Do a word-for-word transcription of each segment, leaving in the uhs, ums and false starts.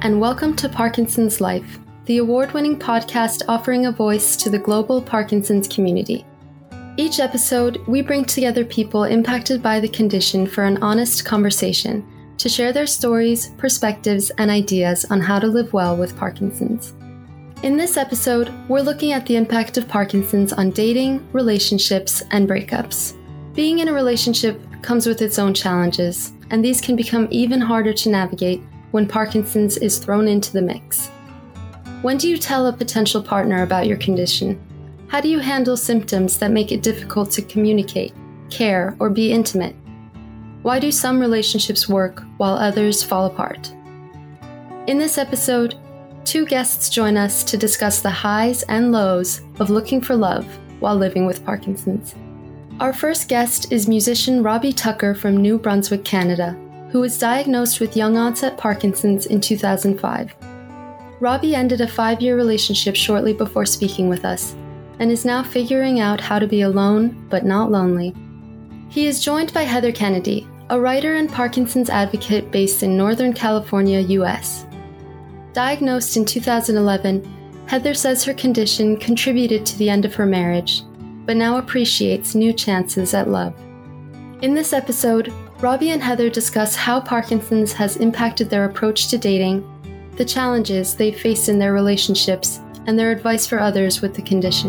and welcome to Parkinson's Life, the award-winning podcast offering a voice to the global Parkinson's community. Each episode, we bring together people impacted by the condition for an honest conversation to share their stories, perspectives, and ideas on how to live well with Parkinson's. In this episode, we're looking at the impact of Parkinson's on dating, relationships, and breakups. Being in a relationship comes with its own challenges, and these can become even harder to navigate when Parkinson's is thrown into the mix. When do you tell a potential partner about your condition? How do you handle symptoms that make it difficult to communicate, care, or be intimate? Why do some relationships work while others fall apart? In this episode, two guests join us to discuss the highs and lows of looking for love while living with Parkinson's. Our first guest is musician Robbie Tucker from New Brunswick, Canada, who was diagnosed with young-onset Parkinson's in two thousand five. Robbie ended a five-year relationship shortly before speaking with us, and is now figuring out how to be alone but not lonely. He is joined by Heather Kennedy, a writer and Parkinson's advocate based in Northern California, U S. Diagnosed in two thousand eleven, Heather says her condition contributed to the end of her marriage, but now appreciates new chances at love. In this episode, Robbie and Heather discuss how Parkinson's has impacted their approach to dating, the challenges they faced in their relationships, and their advice for others with the condition.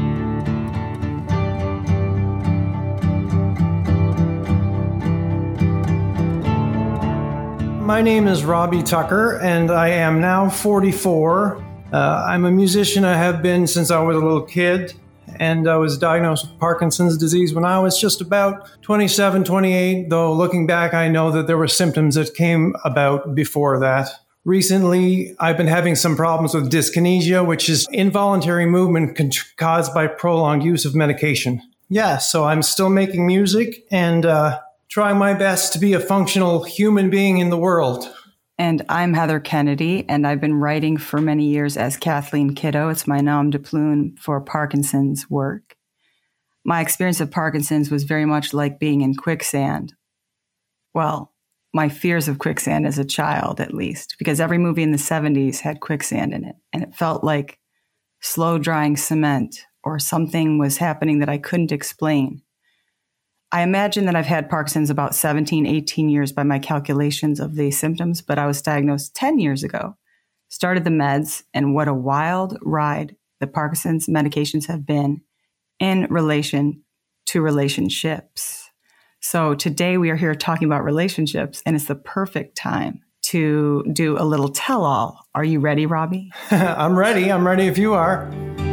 My name is Robbie Tucker, and I am now forty-four. Uh, I'm a musician. I have been since I was a little kid, and I was diagnosed with Parkinson's disease when I was just about twenty-seven, twenty-eight, though looking back, I know that there were symptoms that came about before that. Recently, I've been having some problems with dyskinesia, which is involuntary movement con- caused by prolonged use of medication. Yeah, so I'm still making music and uh, trying my best to be a functional human being in the world. And I'm Heather Kennedy, and I've been writing for many years as Kathleen Kiddo. It's my nom de plume for Parkinson's work. My experience of Parkinson's was very much like being in quicksand. Well, my fears of quicksand as a child, at least, because every movie in the seventies had quicksand in it, and it felt like slow-drying cement or something was happening that I couldn't explain. I imagine that I've had Parkinson's about seventeen, eighteen years by my calculations of the symptoms, but I was diagnosed ten years ago, started the meds, and what a wild ride the Parkinson's medications have been in relation to relationships. So today we are here talking about relationships, and it's the perfect time to do a little tell-all. Are you ready, Robbie? I'm ready. I'm ready if you are.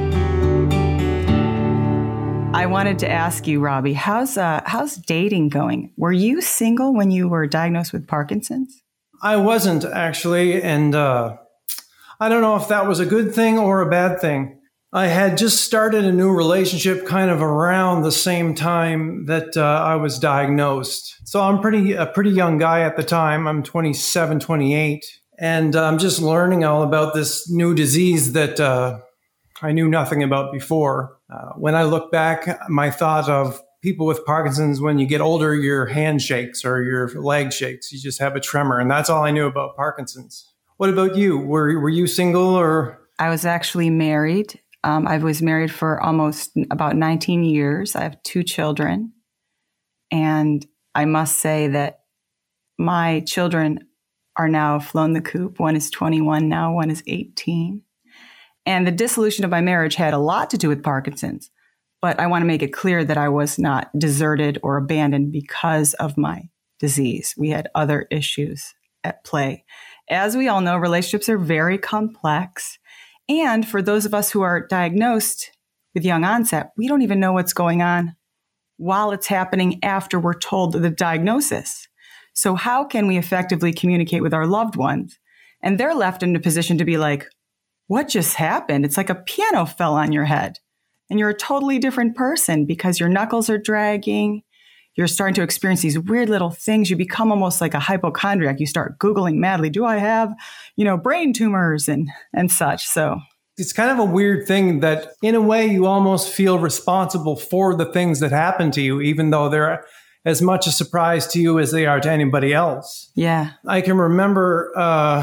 I wanted to ask you, Robbie, how's uh, how's dating going? Were you single when you were diagnosed with Parkinson's? I wasn't, actually, and uh, I don't know if that was a good thing or a bad thing. I had just started a new relationship kind of around the same time that uh, I was diagnosed. So I'm pretty a pretty young guy at the time. I'm twenty-seven, twenty-eight, and I'm just learning all about this new disease that uh, I knew nothing about before. Uh, when I look back, my thought of people with Parkinson's, when you get older, your hand shakes or your leg shakes. You just have a tremor. And that's all I knew about Parkinson's. What about you? Were, were you single or? I was actually married. Um, I was married for almost about nineteen years. I have two children. And I must say that my children are now flown the coop. One is twenty-one now, one is eighteen. And the dissolution of my marriage had a lot to do with Parkinson's. But I want to make it clear that I was not deserted or abandoned because of my disease. We had other issues at play. As we all know, relationships are very complex. And for those of us who are diagnosed with young onset, we don't even know what's going on while it's happening after we're told the diagnosis. So how can we effectively communicate with our loved ones? And they're left in a position to be like, what just happened? It's like a piano fell on your head and you're a totally different person because your knuckles are dragging. You're starting to experience these weird little things. You become almost like a hypochondriac. You start Googling madly, do I have, you know, brain tumors and, and such. So it's kind of a weird thing that in a way you almost feel responsible for the things that happen to you, even though they're as much a surprise to you as they are to anybody else. Yeah. I can remember uh,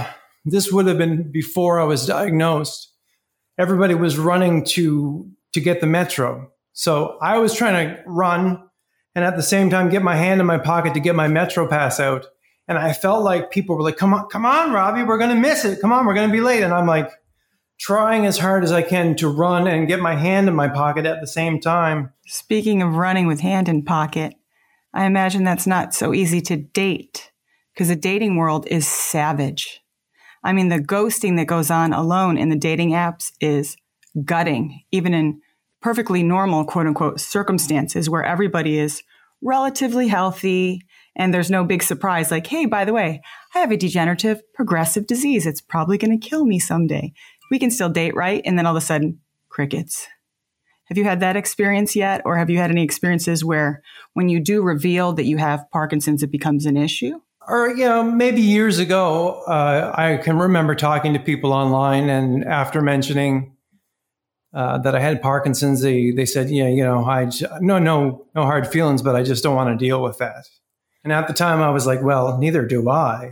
This would have been before I was diagnosed. Everybody was running to to get the Metro. So I was trying to run and at the same time get my hand in my pocket to get my Metro pass out. And I felt like people were like, come on, come on, Robbie, we're going to miss it. Come on, we're going to be late. And I'm like trying as hard as I can to run and get my hand in my pocket at the same time. Speaking of running with hand in pocket, I imagine that's not so easy to date because the dating world is savage. I mean, the ghosting that goes on alone in the dating apps is gutting, even in perfectly normal, quote unquote, circumstances where everybody is relatively healthy and there's no big surprise like, hey, by the way, I have a degenerative progressive disease. It's probably going to kill me someday. We can still date, right? And then all of a sudden, crickets. Have you had that experience yet? Or have you had any experiences where when you do reveal that you have Parkinson's, it becomes an issue? Or, you know, maybe years ago, uh, I can remember talking to people online and after mentioning Uh, that I had Parkinson's, they they said, yeah, you know, I j- no no no hard feelings, but I just don't want to deal with that. And at the time, I was like, well, neither do I.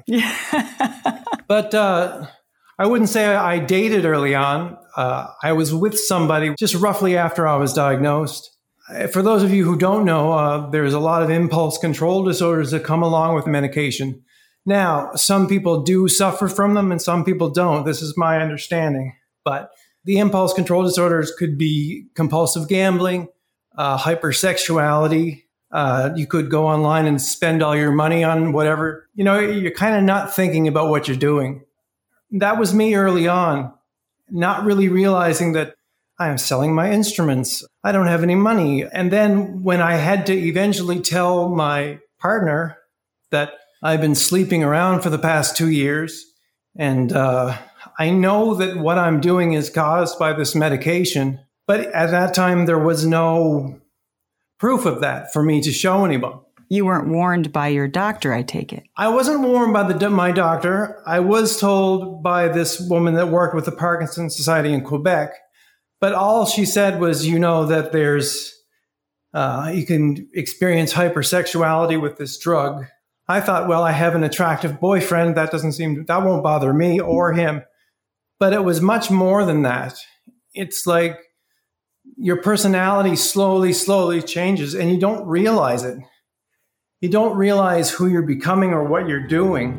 But uh, I wouldn't say I dated early on. Uh, I was with somebody just roughly after I was diagnosed. For those of you who don't know, uh, there's a lot of impulse control disorders that come along with medication. Now, some people do suffer from them, and some people don't. This is my understanding, but the impulse control disorders could be compulsive gambling, uh, hypersexuality. Uh, you could go online and spend all your money on whatever. You know, you're kind of not thinking about what you're doing. That was me early on, not really realizing that I am selling my instruments. I don't have any money. And then when I had to eventually tell my partner that I've been sleeping around for the past two years and, uh, I know that what I'm doing is caused by this medication, but at that time, there was no proof of that for me to show anyone. You weren't warned by your doctor, I take it. I wasn't warned by the, my doctor. I was told by this woman that worked with the Parkinson's Society in Quebec, but all she said was, you know, that there's, uh, you can experience hypersexuality with this drug. I thought, well, I have an attractive boyfriend. That doesn't seem, that won't bother me or him. But it was much more than that. It's like your personality slowly, slowly changes and you don't realize it. You don't realize who you're becoming or what you're doing.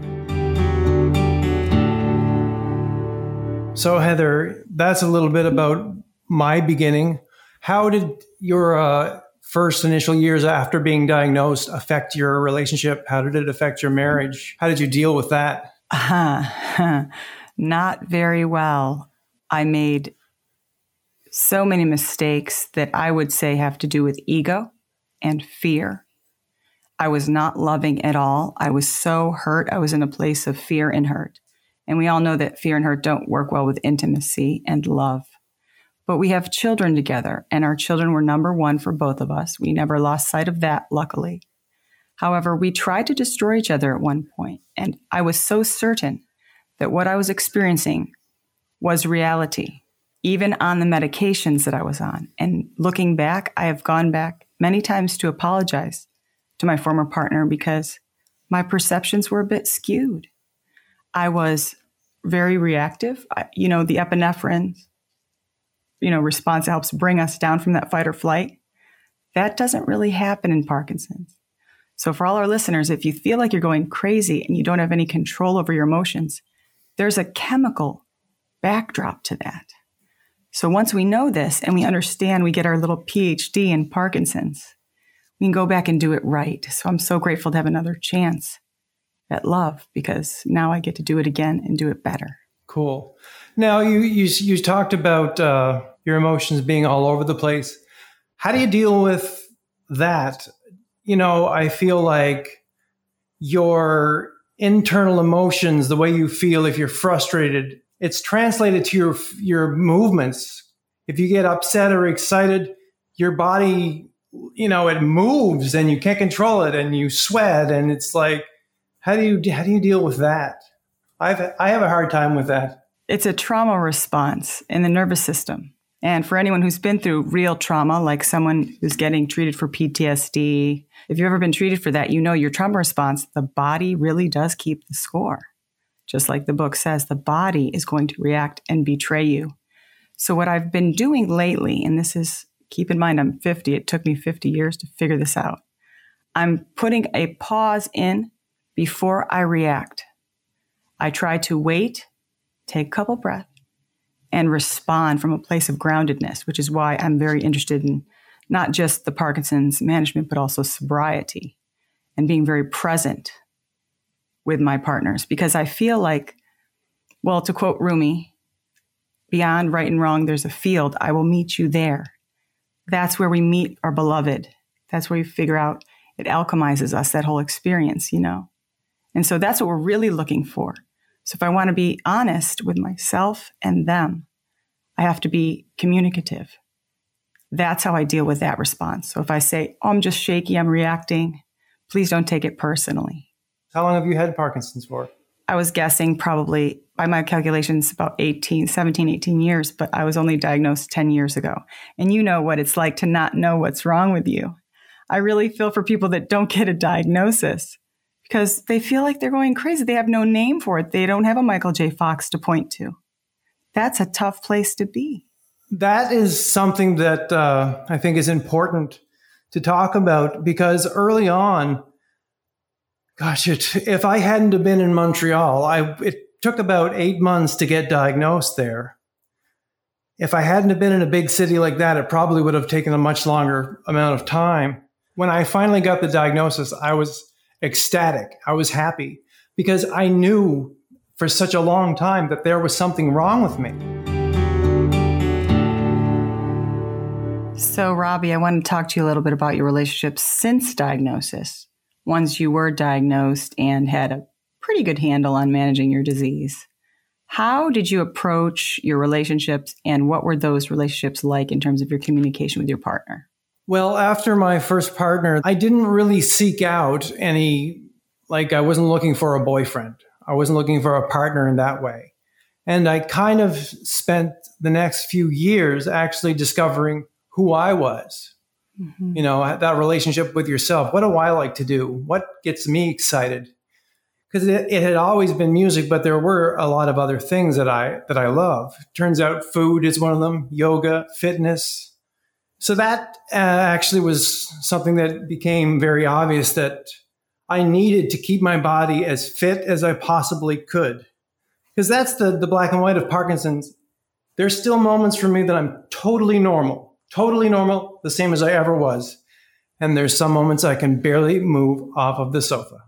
So Heather, that's a little bit about my beginning. How did your uh, first initial years after being diagnosed affect your relationship? How did it affect your marriage? How did you deal with that? Uh-huh. Not very well. I made so many mistakes that I would say have to do with ego and fear. I was not loving at all. I was so hurt. I was in a place of fear and hurt. And we all know that fear and hurt don't work well with intimacy and love. But we have children together, and our children were number one for both of us. We never lost sight of that, luckily. However, we tried to destroy each other at one point, and I was so certain that what I was experiencing was reality, even on the medications that I was on. And looking back, I have gone back many times to apologize to my former partner because my perceptions were a bit skewed. I was very reactive. I, you know, the epinephrine, you know, response helps bring us down from that fight or flight. That doesn't really happen in Parkinson's. So for all our listeners, if you feel like you're going crazy and you don't have any control over your emotions, there's a chemical backdrop to that. So once we know this and we understand, we get our little P H D in Parkinson's, we can go back and do it right. So I'm so grateful to have another chance at love because now I get to do it again and do it better. Cool. Now you you, you talked about uh, your emotions being all over the place. How do you deal with that? You know, I feel like your internal emotions, the way you feel if you're frustrated, it's translated to your your movements. If you get upset or excited, your body, you know, it moves and you can't control it and you sweat. And it's like, how do you how do you deal with that? I've I have a hard time with that. It's a trauma response in the nervous system. And for anyone who's been through real trauma, like someone who's getting treated for P T S D, if you've ever been treated for that, you know your trauma response, the body really does keep the score. Just like the book says, the body is going to react and betray you. So what I've been doing lately, and this is, keep in mind, I'm fifty. It took me fifty years to figure this out. I'm putting a pause in before I react. I try to wait, take a couple breaths, and respond from a place of groundedness, which is why I'm very interested in not just the Parkinson's management, but also sobriety and being very present with my partners. Because I feel like, well, to quote Rumi, beyond right and wrong, there's a field. I will meet you there. That's where we meet our beloved. That's where we figure out it alchemizes us, that whole experience, you know? And so that's what we're really looking for. So if I want to be honest with myself and them, I have to be communicative. That's how I deal with that response. So if I say, oh, I'm just shaky, I'm reacting, please don't take it personally. How long have you had Parkinson's for? I was guessing probably, by my calculations, about eighteen, seventeen, eighteen years, but I was only diagnosed ten years ago. And you know what it's like to not know what's wrong with you. I really feel for people that don't get a diagnosis because they feel like they're going crazy. They have no name for it. They don't have a Michael J. Fox to point to. That's a tough place to be. That is something that uh, I think is important to talk about because early on, gosh, it, if I hadn't have been in Montreal, I, it took about eight months to get diagnosed there. If I hadn't have been in a big city like that, it probably would have taken a much longer amount of time. When I finally got the diagnosis, I was ecstatic. I was happy because I knew for such a long time that there was something wrong with me. So, Robbie, I want to talk to you a little bit about your relationships since diagnosis. Once you were diagnosed and had a pretty good handle on managing your disease. How did you approach your relationships and what were those relationships like in terms of your communication with your partner? Well, after my first partner, I didn't really seek out any, like I wasn't looking for a boyfriend. I wasn't looking for a partner in that way. And I kind of spent the next few years actually discovering who I was. Mm-hmm. You know, that relationship with yourself. What do I like to do? What gets me excited? Because it, it had always been music, but there were a lot of other things that I that I love. Turns out food is one of them, yoga, fitness. So that uh, actually was something that became very obvious that I needed to keep my body as fit as I possibly could. Because that's the, the black and white of Parkinson's. There's still moments for me that I'm totally normal, totally normal, the same as I ever was. And there's some moments I can barely move off of the sofa.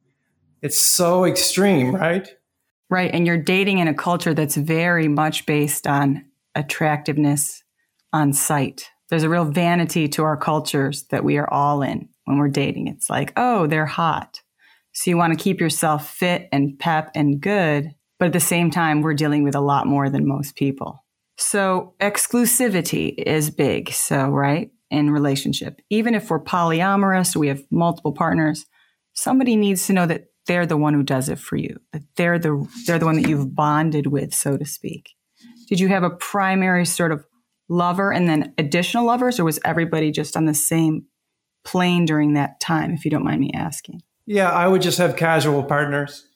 It's so extreme, right? Right. And you're dating in a culture that's very much based on attractiveness on sight. There's a real vanity to our cultures that we are all in when we're dating. It's like, oh, they're hot. So you want to keep yourself fit and pep and good. But at the same time, we're dealing with a lot more than most people. So exclusivity is big. So, right, in relationship, even if we're polyamorous, we have multiple partners, somebody needs to know that they're the one who does it for you, that they're the they're the one that you've bonded with, so to speak. Did you have a primary sort of lover and then additional lovers, or was everybody just on the same plane during that time, if you don't mind me asking? Yeah, I would just have casual partners.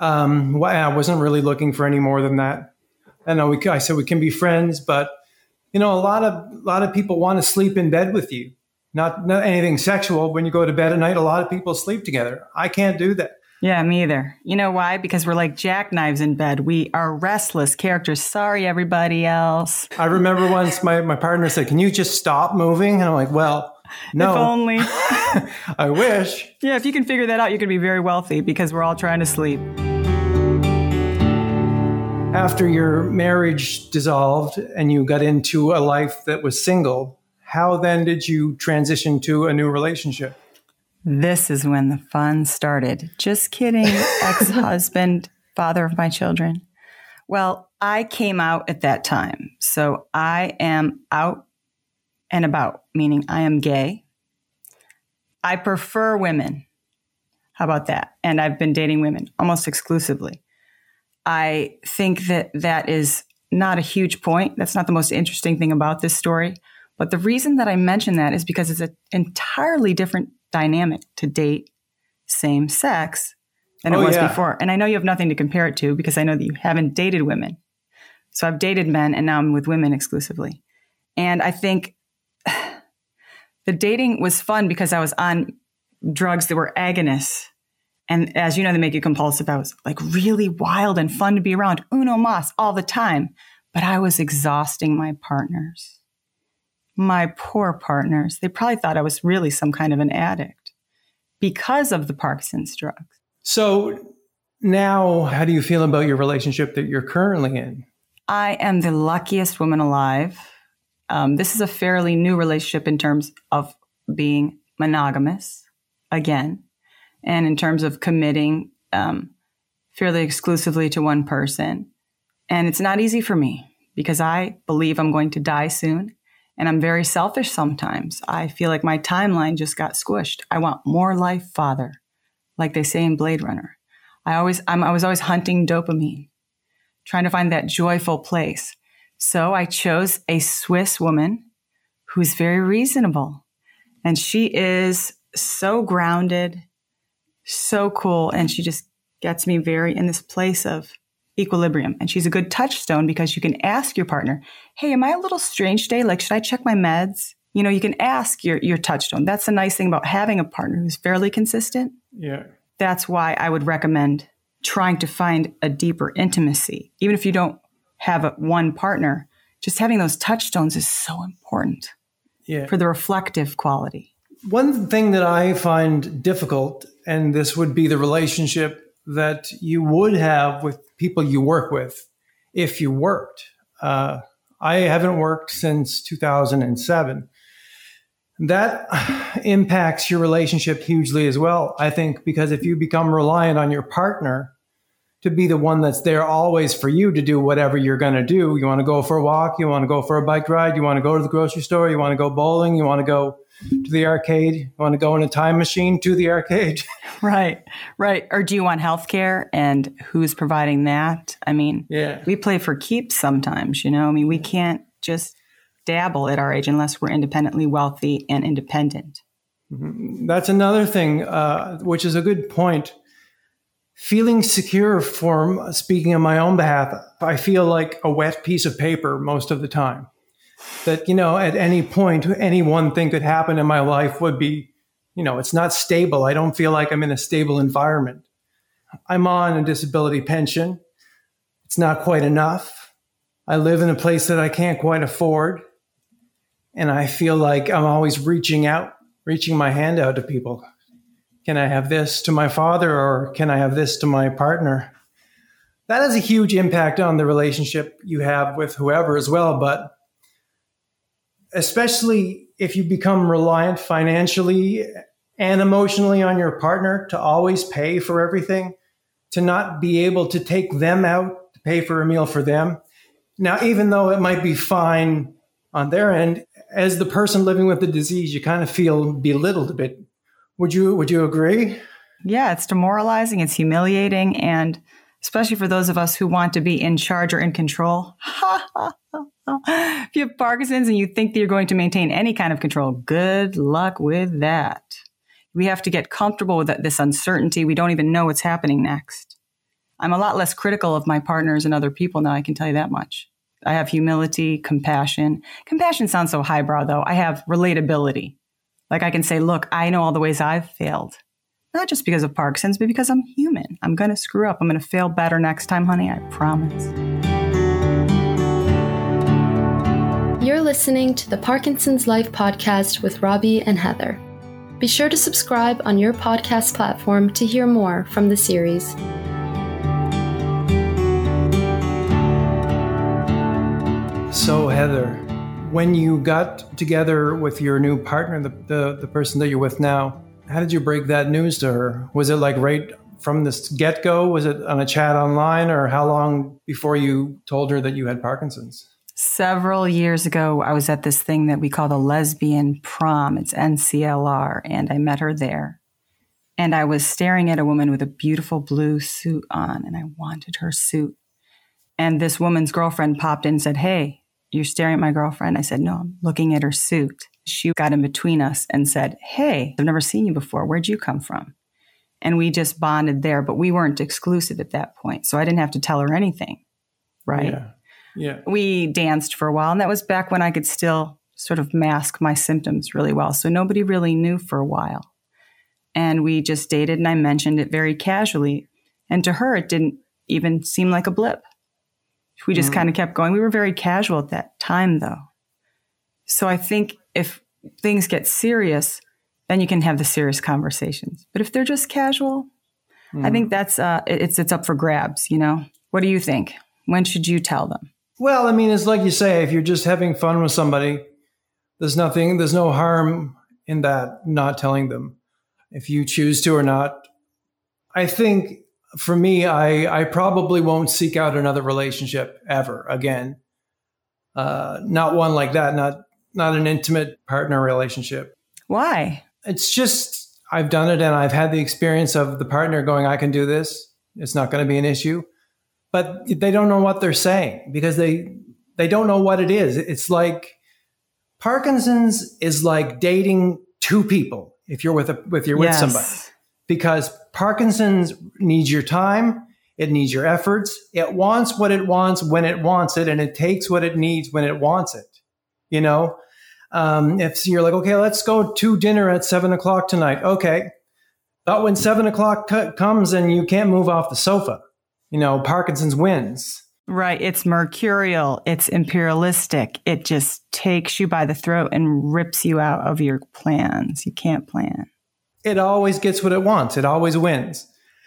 Um, I wasn't really looking for any more than that. I know we, I said we can be friends, but you know, a lot of a lot of people want to sleep in bed with you. Not not anything sexual. When you go to bed at night, a lot of people sleep together. I can't do that. Yeah, me either. You know why? Because we're like jackknives in bed. We are restless characters. Sorry, everybody else. I remember once my, my partner said, can you just stop moving? And I'm like, well, no. If only. I wish. Yeah, if you can figure that out, you can be very wealthy because we're all trying to sleep. After your marriage dissolved and you got into a life that was single, how then did you transition to a new relationship? This is when the fun started. Just kidding, ex-husband, father of my children. Well, I came out at that time. So I am out and about, meaning I am gay. I prefer women. How about that? And I've been dating women almost exclusively. I think that that is not a huge point. That's not the most interesting thing about this story. But the reason that I mention that is because it's an entirely different dynamic to date same sex than it oh, was yeah. before. And I know you have nothing to compare it to because I know that you haven't dated women. So I've dated men and now I'm with women exclusively. And I think the dating was fun because I was on drugs that were agonists. And as you know, they make you compulsive. I was like really wild and fun to be around, uno mas all the time. But I was exhausting my partners. My poor partners. They probably thought I was really some kind of an addict because of the Parkinson's drugs. So now, how do you feel about your relationship that you're currently in? I am the luckiest woman alive. Um, this is a fairly new relationship in terms of being monogamous, again, and in terms of committing um, fairly exclusively to one person. And it's not easy for me because I believe I'm going to die soon. And I'm very selfish sometimes. I feel like my timeline just got squished. I want more life, Father, like they say in Blade Runner. I always, I'm, I was always hunting dopamine, trying to find that joyful place. So I chose a Swiss woman who's very reasonable. And she is so grounded, so cool. And she just gets me very in this place of equilibrium. And she's a good touchstone because you can ask your partner, hey, am I a little strange today? Like, should I check my meds? You know, you can ask your, your touchstone. That's the nice thing about having a partner who's fairly consistent. Yeah. That's why I would recommend trying to find a deeper intimacy. Even if you don't have a, one partner, just having those touchstones is so important Yeah. for the reflective quality. One thing that I find difficult, and this would be the relationship that you would have with people you work with if you worked. Uh, I haven't worked since two thousand seven. That impacts your relationship hugely as well, I think, because if you become reliant on your partner to be the one that's there always for you to do whatever you're going to do, you want to go for a walk, you want to go for a bike ride, you want to go to the grocery store, you want to go bowling, you want to go to the arcade, you want to go in a time machine to the arcade. Right, right. Or do you want healthcare and who's providing that? I mean, yeah. we play for keeps sometimes, you know? I mean, we can't just dabble at our age unless we're independently wealthy and independent. Mm-hmm. That's another thing, uh, which is a good point. Feeling secure, for speaking on my own behalf, I feel like a wet piece of paper most of the time. That, you know, at any point, any one thing could happen in my life would be, you know, it's not stable. I don't feel like I'm in a stable environment. I'm on a disability pension. It's not quite enough. I live in a place that I can't quite afford. And I feel like I'm always reaching out, reaching my hand out to people. Can I have this to my father, or can I have this to my partner? That has a huge impact on the relationship you have with whoever as well. But especially if you become reliant financially and emotionally on your partner to always pay for everything, to not be able to take them out to pay for a meal for them. Now, even though it might be fine on their end, as the person living with the disease, you kind of feel belittled a bit. Would you, would you agree? Yeah, it's demoralizing, it's humiliating, and especially for those of us who want to be in charge or in control. If you have Parkinson's and you think that you're going to maintain any kind of control, good luck with that. We have to get comfortable with this uncertainty. We don't even know what's happening next. I'm a lot less critical of my partners and other people now, I can tell you that much. I have humility, compassion. Compassion sounds so highbrow, though. I have relatability. Like I can say, look, I know all the ways I've failed. Not just because of Parkinson's, but because I'm human. I'm going to screw up. I'm going to fail better next time, honey. I promise. You're listening to the Parkinson's Life podcast with Robbie and Heather. Be sure to subscribe on your podcast platform to hear more from the series. So, Heather, when you got together with your new partner, the, the, the person that you're with now, how did you break that news to her? Was it like right from the get-go? Was it on a chat online, or how long before you told her that you had Parkinson's? Several years ago, I was at this thing that we call the lesbian prom. It's N C L R, and I met her there. And I was staring at a woman with a beautiful blue suit on, and I wanted her suit. And this woman's girlfriend popped in and said, hey, you're staring at my girlfriend? I said, no, I'm looking at her suit. She got in between us and said, hey, I've never seen you before. Where'd you come from? And we just bonded there, but we weren't exclusive at that point. So I didn't have to tell her anything, right? Yeah. Yeah. We danced for a while, and that was back when I could still sort of mask my symptoms really well. So nobody really knew for a while. And we just dated, and I mentioned it very casually. And to her, it didn't even seem like a blip. We just mm-hmm. kind of kept going. We were very casual at that time, though. So I think if things get serious, then you can have the serious conversations. But if they're just casual, mm-hmm. I think that's uh, it's it's up for grabs, you know? What do you think? When should you tell them? Well, I mean, it's like you say, if you're just having fun with somebody, there's nothing, there's no harm in that, not telling them if you choose to or not. I think for me, I, I probably won't seek out another relationship ever again. Uh, not one like that, not, not an intimate partner relationship. Why? It's just, I've done it and I've had the experience of the partner going, I can do this. It's not going to be an issue. But they don't know what they're saying because they they don't know what it is. It's like Parkinson's is like dating two people if you're with a with you're yes. with somebody. Because Parkinson's needs your time, it needs your efforts, it wants what it wants when it wants it, and it takes what it needs when it wants it. You know, um, if you're like, okay, let's go to dinner at seven o'clock tonight. Okay, but when seven o'clock c- comes and you can't move off the sofa. You know, Parkinson's wins. Right. It's mercurial. It's imperialistic. It just takes you by the throat and rips you out of your plans. You can't plan. It always gets what it wants. It always wins.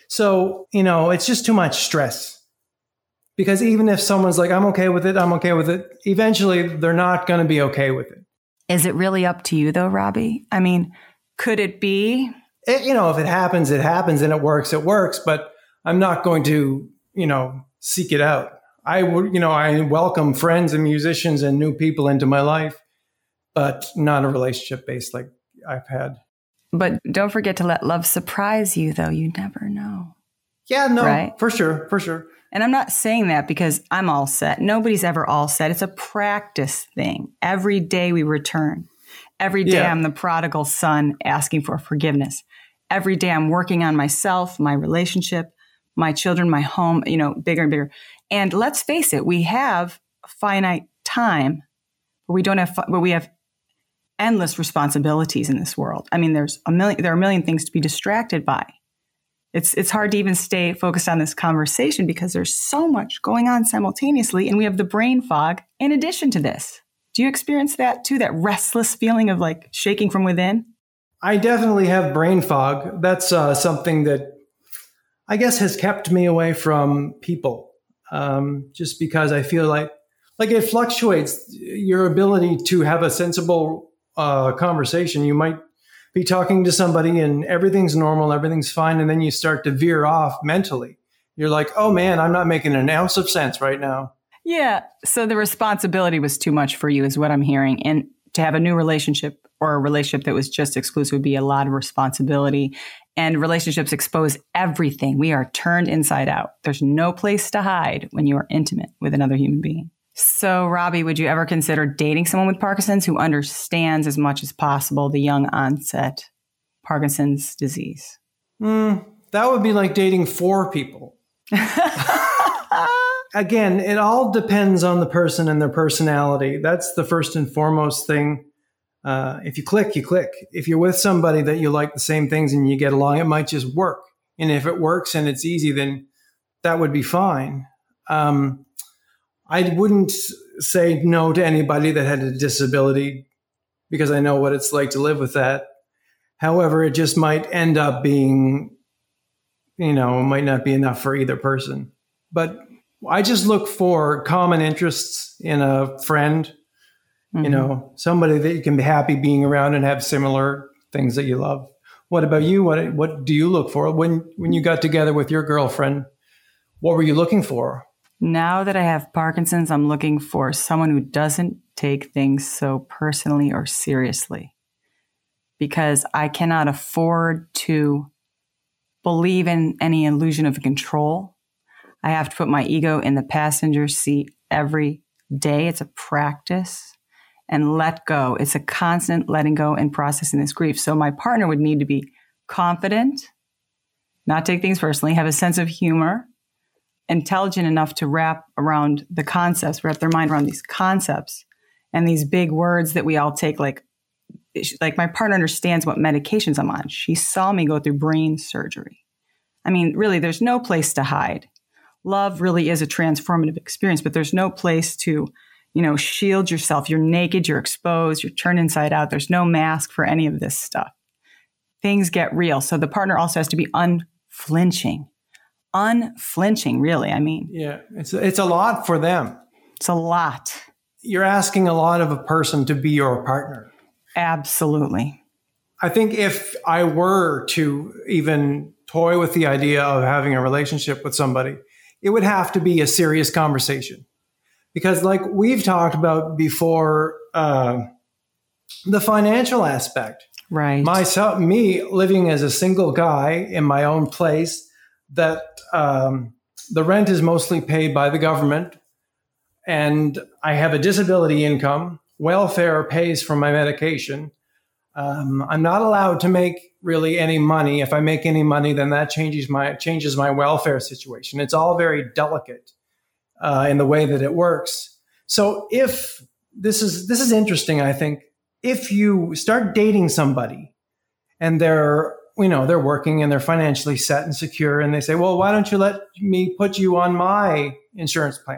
So, you know, it's just too much stress. Because even if someone's like, I'm okay with it, I'm okay with it, eventually they're not going to be okay with it. Is it really up to you, though, Robbie? I mean, could it be? It, you know, if it happens, it happens and it works, it works. But I'm not going to, you know, seek it out. I would, you know, I welcome friends and musicians and new people into my life, but not a relationship based like I've had. But don't forget to let love surprise you, though. You never know. Yeah, no, right? for sure, for sure. And I'm not saying that because I'm all set. Nobody's ever all set. It's a practice thing. Every day we return. Every day yeah. I'm the prodigal son asking for forgiveness. Every day I'm working on myself, my relationship, my children, my home, you know, bigger and bigger. And let's face it, we have finite time, but we don't have, but we have endless responsibilities in this world. I mean, there's a million, there are a million things to be distracted by. It's, it's hard to even stay focused on this conversation because there's so much going on simultaneously, and we have the brain fog in addition to this. Do you experience that too? That restless feeling of like shaking from within? I definitely have brain fog. That's uh, something that I guess has kept me away from people, um, just because I feel like like it fluctuates your ability to have a sensible uh, conversation. You might be talking to somebody and everything's normal, everything's fine, and then you start to veer off mentally. You're like, oh man, I'm not making an ounce of sense right now. Yeah. So the responsibility was too much for you is what I'm hearing. And to have a new relationship or a relationship that was just exclusive would be a lot of responsibility. And relationships expose everything. We are turned inside out. There's no place to hide when you are intimate with another human being. So, Robbie, would you ever consider dating someone with Parkinson's who understands as much as possible the young onset Parkinson's disease? Mm, that would be like dating four people. Again, it all depends on the person and their personality. That's the first and foremost thing. Uh, if you click, you click. If you're with somebody that you like the same things and you get along, it might just work. And if it works and it's easy, then that would be fine. Um, I wouldn't say no to anybody that had a disability because I know what it's like to live with that. However, it just might end up being, you know, it might not be enough for either person. But I just look for common interests in a friend. You know, somebody that you can be happy being around and have similar things that you love. What about you? What what do you look for? When when you got together with your girlfriend, what were you looking for? Now that I have Parkinson's, I'm looking for someone who doesn't take things so personally or seriously. Because I cannot afford to believe in any illusion of control. I have to put my ego in the passenger seat every day. It's a practice. And let go. It's a constant letting go and processing this grief. So my partner would need to be confident, not take things personally, have a sense of humor, intelligent enough to wrap around the concepts, wrap their mind around these concepts and these big words that we all take. Like, like my partner understands what medications I'm on. She saw me go through brain surgery. I mean, really, there's no place to hide. Love really is a transformative experience, but there's no place to, you know, shield yourself. You're naked, you're exposed, you're turned inside out. There's no mask for any of this stuff. Things get real. So the partner also has to be unflinching. Unflinching, really. I mean, yeah, it's it's a lot for them. It's a lot. You're asking a lot of a person to be your partner. Absolutely. I think if I were to even toy with the idea of having a relationship with somebody, it would have to be a serious conversation. Because like we've talked about before, uh, the financial aspect. Right. Myself, me living as a single guy in my own place, that um, the rent is mostly paid by the government, and I have a disability income. Welfare pays for my medication. Um, I'm not allowed to make really any money. If I make any money, then that changes my changes my welfare situation. It's all very delicate uh, in the way that it works. So if this is this is interesting, I think if you start dating somebody and they're you know they're working and they're financially set and secure, and they say, well, why don't you let me put you on my insurance plan?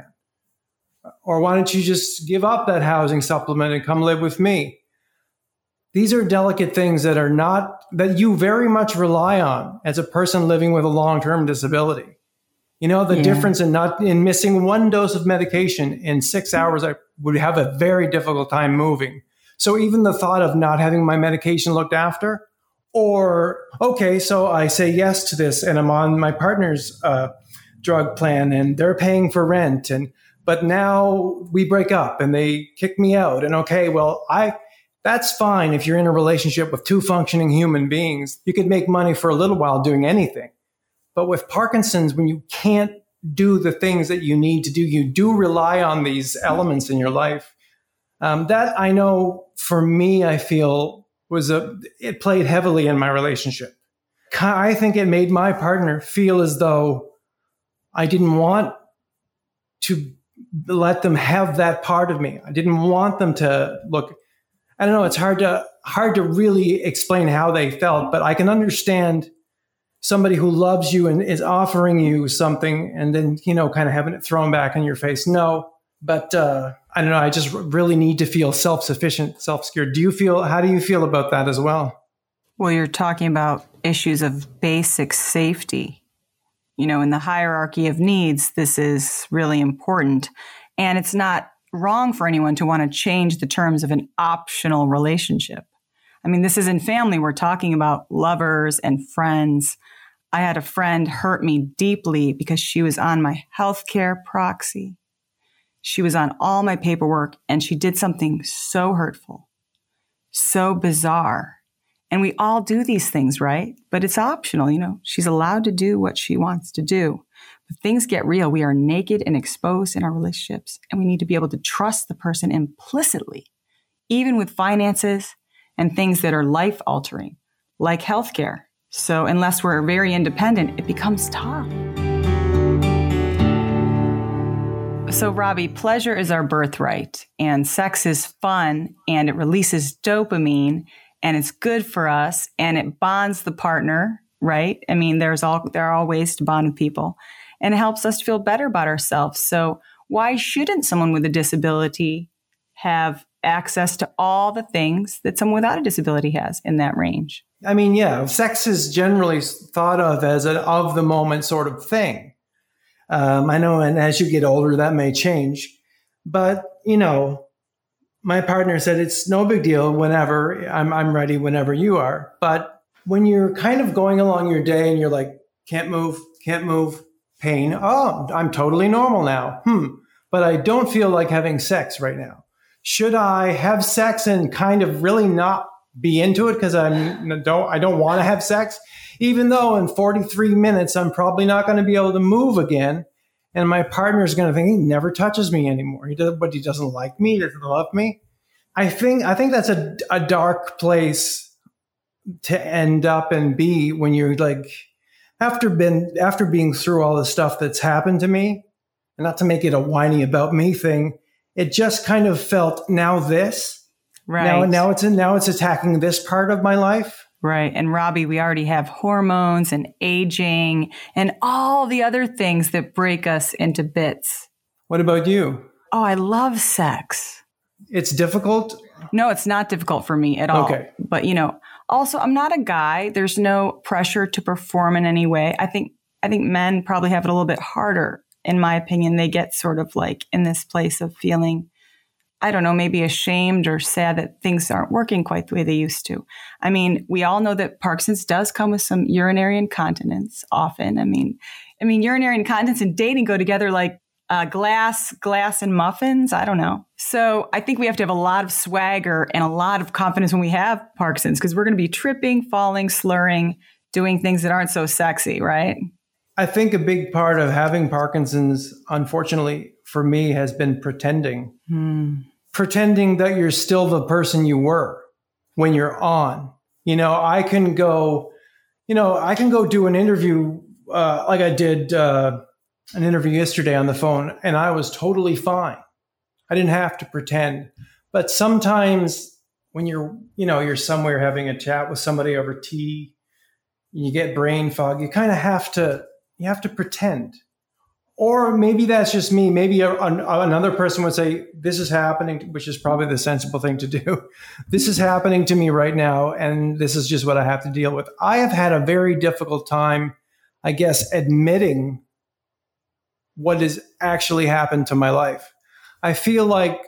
Or why don't you just give up that housing supplement and come live with me? These are delicate things that are not, that you very much rely on as a person living with a long-term disability. You know, the yeah. difference in not, in missing one dose of medication in six hours, I would have a very difficult time moving. So even the thought of not having my medication looked after, or, okay, so I say yes to this and I'm on my partner's uh, drug plan and they're paying for rent, and but now we break up and they kick me out. And okay, well, I that's fine if you're in a relationship with two functioning human beings. You could make money for a little while doing anything. But with Parkinson's, when you can't do the things that you need to do, you do rely on these elements in your life. Um, that I know for me, I feel was a, it played heavily in my relationship. I think it made my partner feel as though I didn't want to let them have that part of me. I didn't want them to look, I don't know, it's hard to, hard to really explain how they felt, but I can understand somebody who loves you and is offering you something and then, you know, kind of having it thrown back in your face. No, but uh, I don't know. I just really need to feel self-sufficient, self-secure. Do you feel, how do you feel about that as well? Well, you're talking about issues of basic safety. You know, in the hierarchy of needs, this is really important. And it's not wrong for anyone to want to change the terms of an optional relationship. I mean, this is in family. We're talking about lovers and friends. I had a friend hurt me deeply because she was on my healthcare proxy. She was on all my paperwork, and she did something so hurtful, so bizarre. And we all do these things, right? But it's optional, you know. She's allowed to do what she wants to do. But things get real. We are naked and exposed in our relationships, and we need to be able to trust the person implicitly, even with finances and things that are life-altering, like healthcare. So unless we're very independent, it becomes tough. So, Robbie, pleasure is our birthright, and sex is fun, and it releases dopamine, and it's good for us, and it bonds the partner, right? I mean, there's all there are all ways to bond with people, and it helps us feel better about ourselves. So why shouldn't someone with a disability have access to all the things that someone without a disability has in that range? I mean, yeah, sex is generally thought of as an of-the-moment sort of thing. Um, I know, and as you get older, that may change. But, you know, my partner said it's no big deal whenever I'm, I'm ready, whenever you are. But when you're kind of going along your day and you're like, can't move, can't move, pain. Oh, I'm totally normal now. Hmm. But I don't feel like having sex right now. Should I have sex and kind of really not be into it because I'm don't I don't want to have sex, even though in forty-three minutes I'm probably not going to be able to move again, and my partner is going to think he never touches me anymore. He does, but he doesn't like me, he doesn't love me. I think I think that's a a dark place to end up and be when you're like after been after being through all the stuff that's happened to me, and not to make it a whiny about me thing, it just kind of felt now this. Right. Now, now it's now it's attacking this part of my life. Right. And Robbie, we already have hormones and aging and all the other things that break us into bits. What about you? Oh, I love sex. It's difficult? No, it's not difficult for me at all. Okay. But, you know, also, I'm not a guy. There's no pressure to perform in any way. I think I think men probably have it a little bit harder, in my opinion. They get sort of like in this place of feeling, I don't know, maybe ashamed or sad that things aren't working quite the way they used to. I mean, we all know that Parkinson's does come with some urinary incontinence often. I mean, I mean, urinary incontinence and dating go together like uh, glass, glass and muffins. I don't know. So I think we have to have a lot of swagger and a lot of confidence when we have Parkinson's, because we're going to be tripping, falling, slurring, doing things that aren't so sexy, right? I think a big part of having Parkinson's, unfortunately, for me, has been pretending. Hmm. Pretending that you're still the person you were when you're on. You know, I can go, you know, I can go do an interview uh, like I did uh, an interview yesterday on the phone, and I was totally fine. I didn't have to pretend. But sometimes when you're, you know, you're somewhere having a chat with somebody over tea, and you get brain fog, you kind of have to, you have to pretend. Or maybe that's just me. Maybe a, a, another person would say, this is happening, which is probably the sensible thing to do. This is happening to me right now, and this is just what I have to deal with. I have had a very difficult time, I guess, admitting what has actually happened to my life. I feel like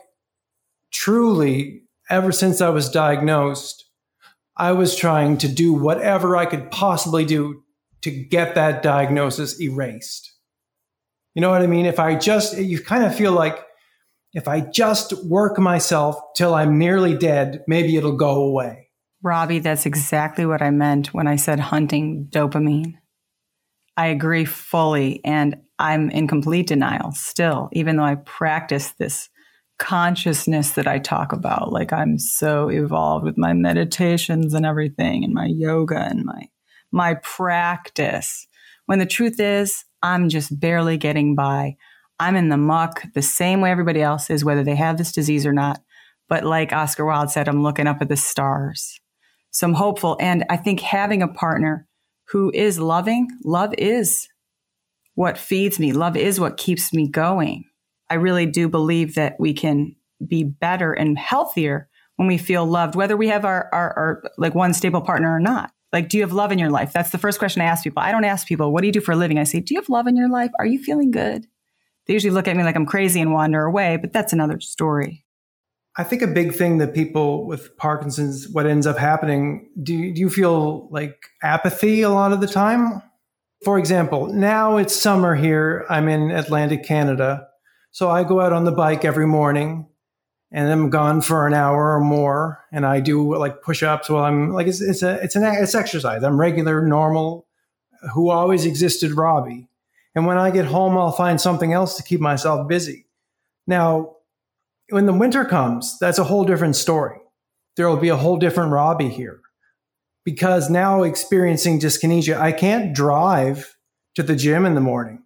truly, ever since I was diagnosed, I was trying to do whatever I could possibly do to get that diagnosis erased. You know what I mean? If I just, you kind of feel like if I just work myself till I'm nearly dead, maybe it'll go away. Robbie, that's exactly what I meant when I said hunting dopamine. I agree fully. And I'm in complete denial still, even though I practice this consciousness that I talk about. Like I'm so evolved with my meditations and everything and my yoga and my, my practice. When the truth is, I'm just barely getting by. I'm in the muck the same way everybody else is, whether they have this disease or not. But like Oscar Wilde said, I'm looking up at the stars. So I'm hopeful. And I think having a partner who is loving, love is what feeds me. Love is what keeps me going. I really do believe that we can be better and healthier when we feel loved, whether we have our, our, our like one stable partner or not. Like, do you have love in your life? That's the first question I ask people. I don't ask people, what do you do for a living? I say, do you have love in your life? Are you feeling good? They usually look at me like I'm crazy and wander away, but that's another story. I think a big thing that people with Parkinson's, what ends up happening, do you, do you feel like apathy a lot of the time? For example, now it's summer here. I'm in Atlantic Canada. So I go out on the bike every morning. And I'm gone for an hour or more, and I do like push-ups while I'm like it's it's a it's an it's exercise. I'm regular, normal, who always existed Robbie. And when I get home, I'll find something else to keep myself busy. Now, when the winter comes, that's a whole different story. There will be a whole different Robbie here, because now experiencing dyskinesia, I can't drive to the gym in the morning,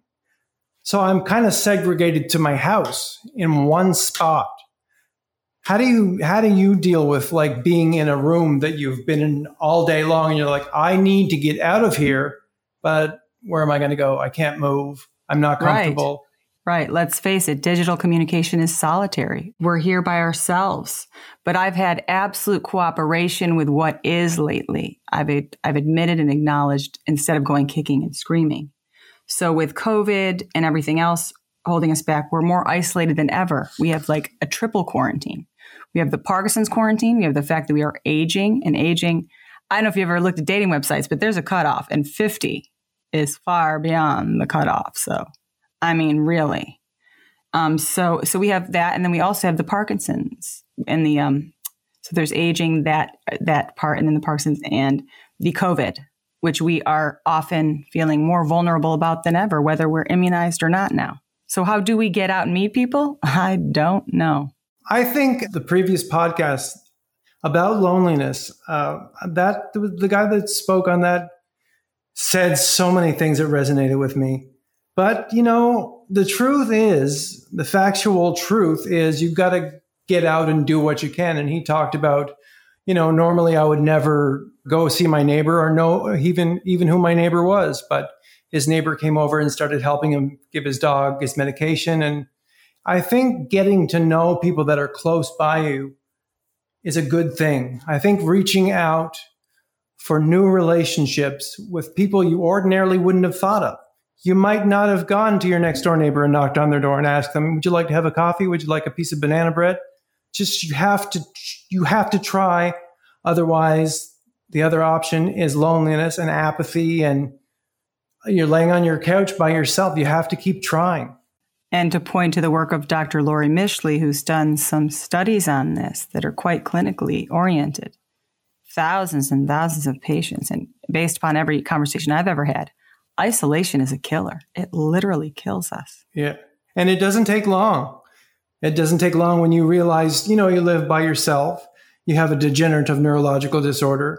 so I'm kind of segregated to my house in one spot. How do you how do you deal with like being in a room that you've been in all day long and you're like, I need to get out of here, but where am I going to go? I can't move. I'm not comfortable. Right. Right. Let's face it. Digital communication is solitary. We're here by ourselves. But I've had absolute cooperation with what is lately. I've I've admitted and acknowledged instead of going kicking and screaming. So with COVID and everything else holding us back, we're more isolated than ever. We have like a triple quarantine. We have the Parkinson's quarantine. We have the fact that we are aging and aging. I don't know if you've ever looked at dating websites, but there's a cutoff, and fifty is far beyond the cutoff. So, I mean, really. Um, so, so we have that, and then we also have the Parkinson's and the um. So there's aging, that that part, and then the Parkinson's and the COVID, which we are often feeling more vulnerable about than ever, whether we're immunized or not now. So how do we get out and meet people? I don't know. I think the previous podcast about loneliness, uh, that the guy that spoke on that said so many things that resonated with me. But, you know, the truth is, the factual truth is you've got to get out and do what you can. And he talked about, you know, normally I would never go see my neighbor or know even, even who my neighbor was. But his neighbor came over and started helping him give his dog his medication. And I think getting to know people that are close by you is a good thing. I think reaching out for new relationships with people you ordinarily wouldn't have thought of. You might not have gone to your next door neighbor and knocked on their door and asked them, would you like to have a coffee? Would you like a piece of banana bread? Just you have to you have to try. Otherwise, the other option is loneliness and apathy, and you're laying on your couch by yourself. You have to keep trying. And to point to the work of Doctor Lori Mishley, who's done some studies on this that are quite clinically oriented. Thousands and thousands of patients. And based upon every conversation I've ever had, isolation is a killer. It literally kills us. Yeah. And it doesn't take long. It doesn't take long when you realize, you know, you live by yourself, you have a degenerative neurological disorder,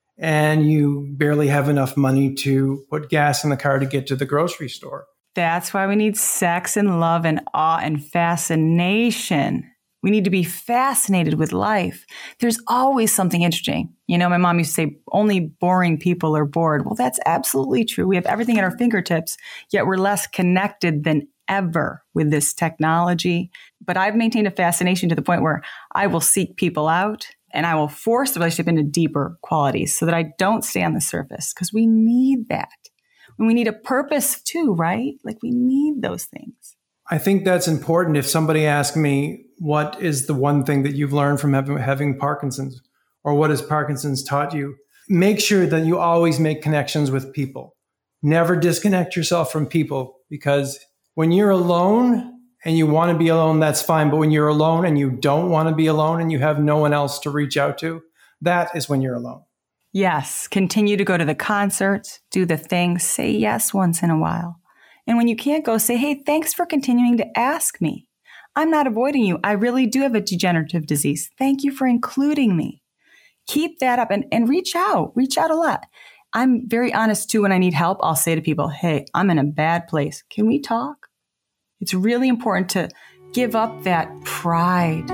and you barely have enough money to put gas in the car to get to the grocery store. That's why we need sex and love and awe and fascination. We need to be fascinated with life. There's always something interesting. You know, my mom used to say, only boring people are bored. Well, that's absolutely true. We have everything at our fingertips, yet we're less connected than ever with this technology. But I've maintained a fascination to the point where I will seek people out and I will force the relationship into deeper qualities so that I don't stay on the surface, because we need that. And we need a purpose too, right? Like we need those things. I think that's important. If somebody asks me, what is the one thing that you've learned from having, having Parkinson's, or what has Parkinson's taught you? Make sure that you always make connections with people. Never disconnect yourself from people, because when you're alone and you want to be alone, that's fine. But when you're alone and you don't want to be alone and you have no one else to reach out to, that is when you're alone. Yes. Continue to go to the concerts, do the things, say yes once in a while. And when you can't go, say, hey, thanks for continuing to ask me. I'm not avoiding you. I really do have a degenerative disease. Thank you for including me. Keep that up and, and reach out. Reach out a lot. I'm very honest too. When I need help, I'll say to people, hey, I'm in a bad place. Can we talk? It's really important to give up that pride.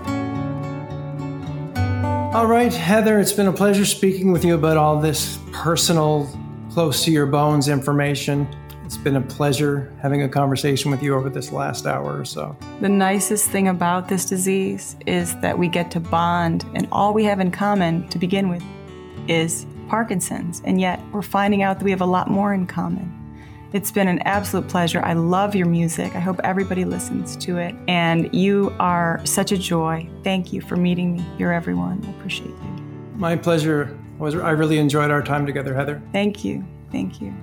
All right, Heather, it's been a pleasure speaking with you about all this personal, close to your bones information. It's been a pleasure having a conversation with you over this last hour or so. The nicest thing about this disease is that we get to bond, and all we have in common to begin with is Parkinson's, and yet we're finding out that we have a lot more in common. It's been an absolute pleasure. I love your music. I hope everybody listens to it. And you are such a joy. Thank you for meeting me. You're everyone. I appreciate you. My pleasure. I really enjoyed our time together, Heather. Thank you. Thank you.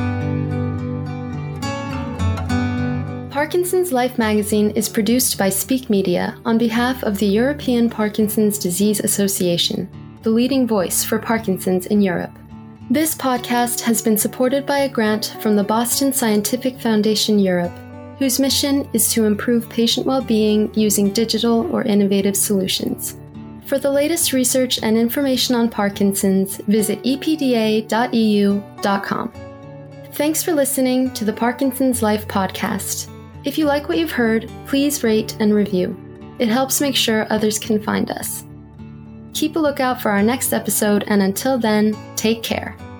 Parkinson's Life magazine is produced by Speak Media on behalf of the European Parkinson's Disease Association, the leading voice for Parkinson's in Europe. This podcast has been supported by a grant from the Boston Scientific Foundation Europe, whose mission is to improve patient well-being using digital or innovative solutions. For the latest research and information on Parkinson's, visit e p d a dot e u dot com. Thanks for listening to the Parkinson's Life podcast. If you like what you've heard, please rate and review. It helps make sure others can find us. Keep a lookout for our next episode, and until then, take care.